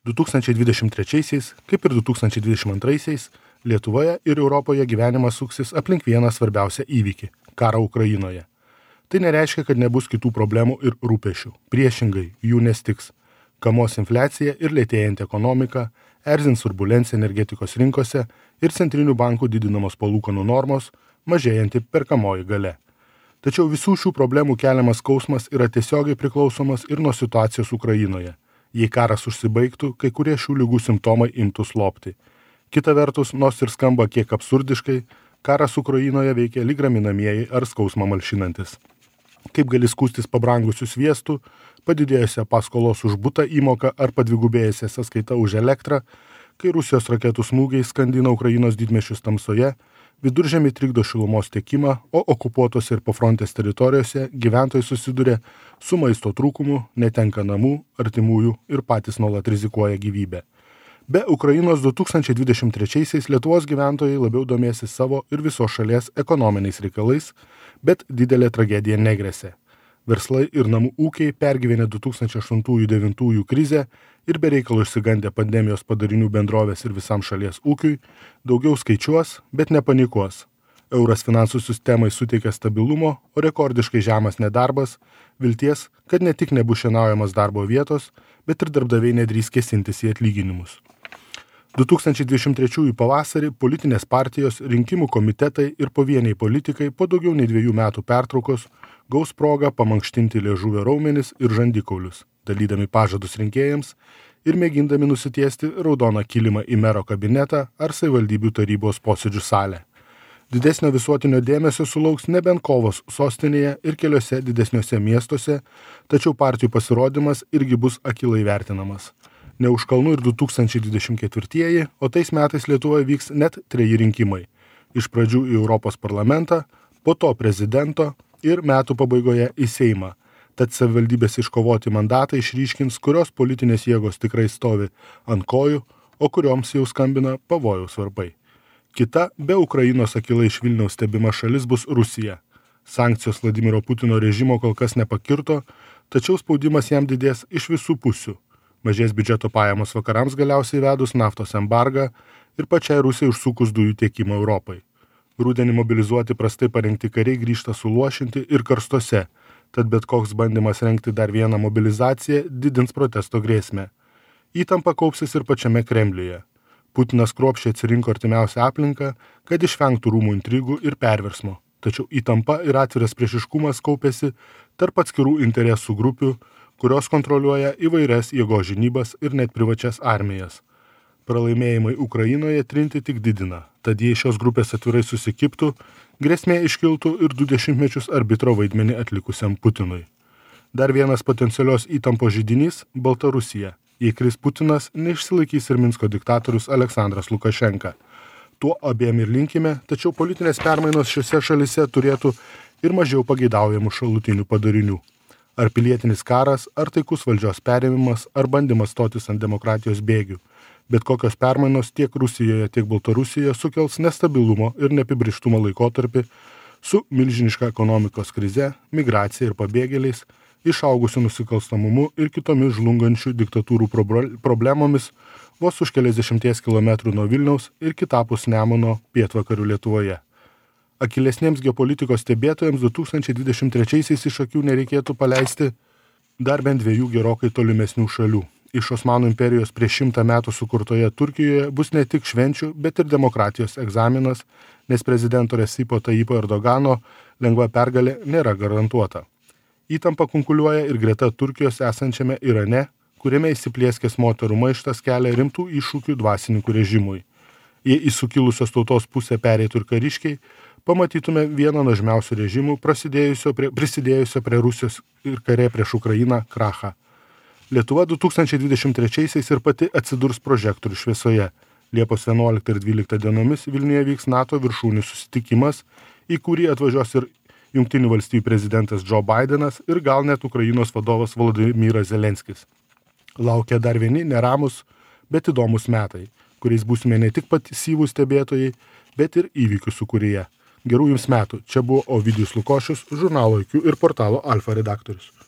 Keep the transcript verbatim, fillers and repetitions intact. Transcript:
du tūkstančiai dvidešimt trečiaisiais, kaip ir du tūkstančiai dvidešimt antraisiais, Lietuvoje ir Europoje gyvenimas suksis aplink vieną svarbiausią įvykį – karą Ukrainoje. Tai nereiškia, kad nebus kitų problemų ir rūpešių. Priešingai, jų nestiks. Kamos infliacija ir lėtėjanti ekonomika, erzins turbulencija energetikos rinkose ir centrinių bankų didinamos palūkanų normos, mažėjanti perkamoji galia. Tačiau visų šių problemų keliamas skausmas yra tiesiogiai priklausomas ir nuo situacijos Ukrainoje. Jei karas užsibaigtų, kai kurie šių ligų simptomai imtų slopti. Kita vertus, nors ir skamba kiek absurdiškai, karas Ukrainoje veikia lyg raminamieji ar skausmą malšinantis. Kaip gali skųstis pabrangusių sviestų, padidėjusią paskolos už butą įmoką ar padvigubėjusią sąskaitą už elektrą, kai Rusijos raketų smūgiai skandina Ukrainos didmiesčius tamsoje, viduržemį trikdo šilumos tiekimą, o okupuotose ir pafrontės teritorijose gyventojai susiduria su maisto trūkumu, netenka namų, artimųjų ir patys nuolat rizikuoja gyvybę. Be Ukrainos du tūkstančiai dvidešimt trečiaisiais Lietuvos gyventojai labiau domėsi savo ir visos šalies ekonominiais reikalais, bet didelė tragedija negresia. Verslai ir namų ūkiai pergyvenę du tūkstančiai aštuntųjų devintųjų krizę ir bereikalo išsigandę pandemijos padarinių bendrovės ir visam šalies ūkiui, daugiau skaičiuos, bet nepanikuos. Euras finansų sistemai suteikia stabilumo, o rekordiškai žemas nedarbas, vilties, kad ne tik nebus šienaujamas darbo vietos, bet ir darbdaviai nedrįs kėsintis į atlyginimus. du tūkstančiai dvidešimt trečiųjų pavasarį politinės partijos, rinkimų komitetai ir pavieniai politikai po daugiau nei dviejų metų pertraukos gaus progą pamankštinti liežuvio raumenis ir žandikaulius, dalydami pažadus rinkėjams ir mėgindami nusitiesti raudoną kilimą į mero kabinetą ar savivaldybių tarybos posėdžių salę. Didesnio visuotinio dėmesio sulauks nebent kovos sostinėje ir keliose didesniuose miestuose, tačiau partijų pasirodymas irgi bus akylai vertinamas. Ne už kalnų ir du tūkstančiai dvidešimt ketvirtieji, o tais metais Lietuvoje vyks net treji rinkimai. Iš pradžių į Europos parlamentą, po to prezidento ir metų pabaigoje į Seimą. Tad savivaldybės iškovoti mandatai išryškins, kurios politinės jėgos tikrai stovi ant kojų, o kurioms jau skambina pavojaus varpai. Kita, be Ukrainos akylai iš Vilniaus stebima šalis bus Rusija. Sankcijos Vladimiro Putino režimo kol kas nepakirto, tačiau spaudimas jam didės iš visų pusių. Mažės biudžeto pajamos vakarams galiausiai vedus naftos embargą ir pačiai Rusijai užsukus dujų tiekimą Europai. Rudenį mobilizuoti prastai parengti kariai grįžta suluošinti ir karstuose, tad bet koks bandymas rengti dar vieną mobilizaciją didins protesto grėsmę. Įtampa kaupsis ir pačiame Kremliuje. Putinas kruopščiai atsirinko artimiausią aplinką, kad išvengtų rūmų intrigų ir perversmo. Tačiau įtampa ir atviras priešiškumas kaupėsi tarp atskirų interesų grupių, kurios kontroliuoja įvairias jėgos žinybas ir net privačias armijas. Pralaimėjimai Ukrainoje trinti tik didina, tad jei šios grupės atvirai susikiptų, grėsmė iškiltų ir du dešimtmečius arbitro vaidmenį atlikusiam Putinui. Dar vienas potencialios įtampos židinys – Baltarusija. Jei kris Putinas, neišsilaikys ir Minsko diktatorius Aleksandras Lukašenka. Tuo abiem ir linkime, tačiau politinės permainos šiose šalise turėtų ir mažiau pageidaujamų šalutinių padarinių. Ar pilietinis karas, ar taikus valdžios perėmimas, ar bandymas stotis ant demokratijos bėgių. Bet kokios permainos tiek Rusijoje, tiek Baltarusijoje sukels nestabilumo ir neapibrėžtumo laikotarpį su milžiniška ekonomikos krize, migracija ir pabėgėliais, išaugusiu nusikalstamumu ir kitomis žlungančių diktatūrų problemomis vos už keliasdešimties kilometrų nuo Vilniaus ir kitapus Nemuno pietvakarių Lietuvoje. Akylesniems geopolitikos stebėtojams du tūkstančiai dvidešimt trečiaisiais iš akių nereikėtų paleisti dar bent dviejų gerokai tolimesnių šalių. Iš Osmanų imperijos prieš šimtą metų sukurtoje Turkijoje bus ne tik švenčių, bet ir demokratijos egzaminas, nes prezidento Recipo Tayyipo Erdogano lengva pergalė nėra garantuota. Įtampa kunkuliuoja ir greta Turkijos esančiame Irane, kuriame įsiplieskęs moterų maištas kelia rimtų iššūkių dvasininkų režimui. Jei į sukilusios tautos pusę pereitų ir kariškiai, pamatytume vieną nuožmiausių režimų prisidėjusio prie, prisidėjusio prie Rusijos ir kare prieš Ukrainą krachą. Lietuva du tūkstančiai dvidešimt trečiaisiais ir pati atsidurs prožektorių šviesoje. Liepos vienuoliktą ir dvyliktą dienomis Vilniuje vyks NATO viršūnių susitikimas, į kurį atvažiuos ir Jungtinių valstijų prezidentas Joe Bidenas ir gal net Ukrainos vadovas Volodymyras Zelenskis. Laukia dar vieni neramus, bet įdomus metai, kuriais būsime ne tik pasyvūs stebėtojai, bet ir įvykių sukūrėje. Gerų jums metų. Čia buvo Ovidijus Lukošius, žurnalo I Q ir portalo Alfa redaktorius.